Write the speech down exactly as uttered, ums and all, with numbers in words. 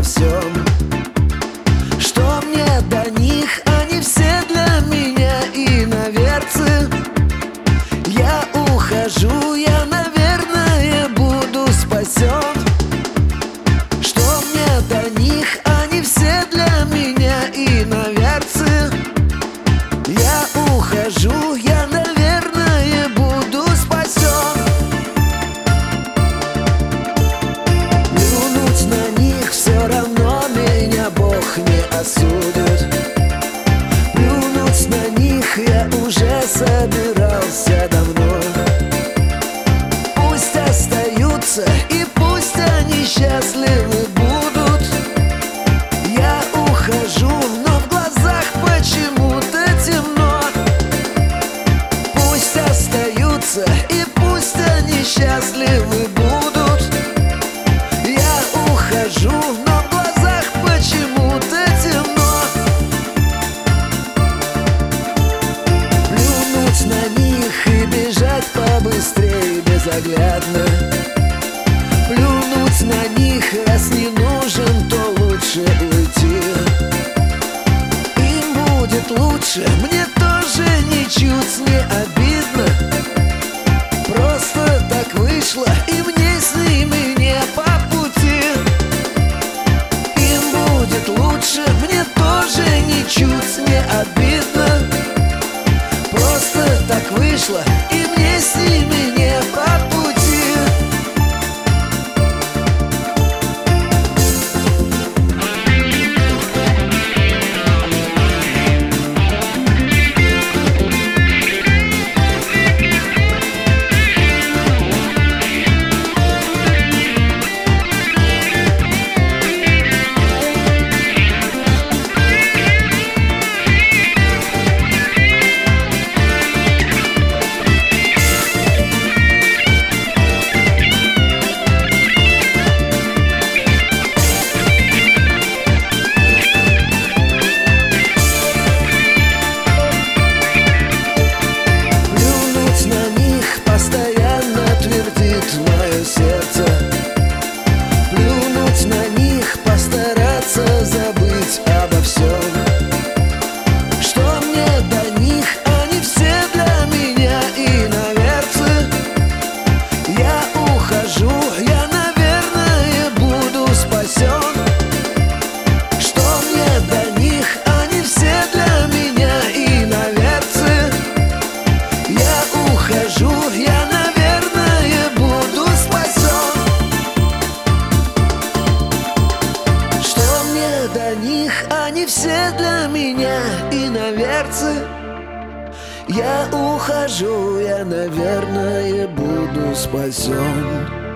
всем. Что мне до них, они все для меня иноверцы. Я ухожу, я, наверное, буду спасен. Что мне до них, они все для меня иноверцы. Я ухожу, я, наверное, буду спасен. Плюнуть на них, все равно меня Бог не осудит. Плюнуть на них я уже собирался давно. Пусть остаются и пусть они счастливы будут. Я ухожу, но в глазах почему-то темно. Пусть остаются и пусть они счастливы будут. Я ухожу, но в глазах почему-то темно. Плюнуть на них и бежать побыстрее безоглядно. Плюнуть на них, раз не нужен, то лучше уйти. Им будет лучше, мне тоже ничуть не обидно. Просто так вышло, и мне с ними не по пути. Им будет лучше, мне тоже ничуть не обидно. Просто так вышло, и мне с ними не по пути. Постоянно твердит мое сердце. Плюнуть на них, постараться забыть обо всем. Что мне до них, они все для меня иноверцы. Я ухожу, я, наверное, буду спасен. Что мне до них, они все для меня иноверцы. Я ухожу, я, наверное, буду спасен. Что мне до них, они все для меня иноверцы. Я ухожу, я, наверное, буду спасен.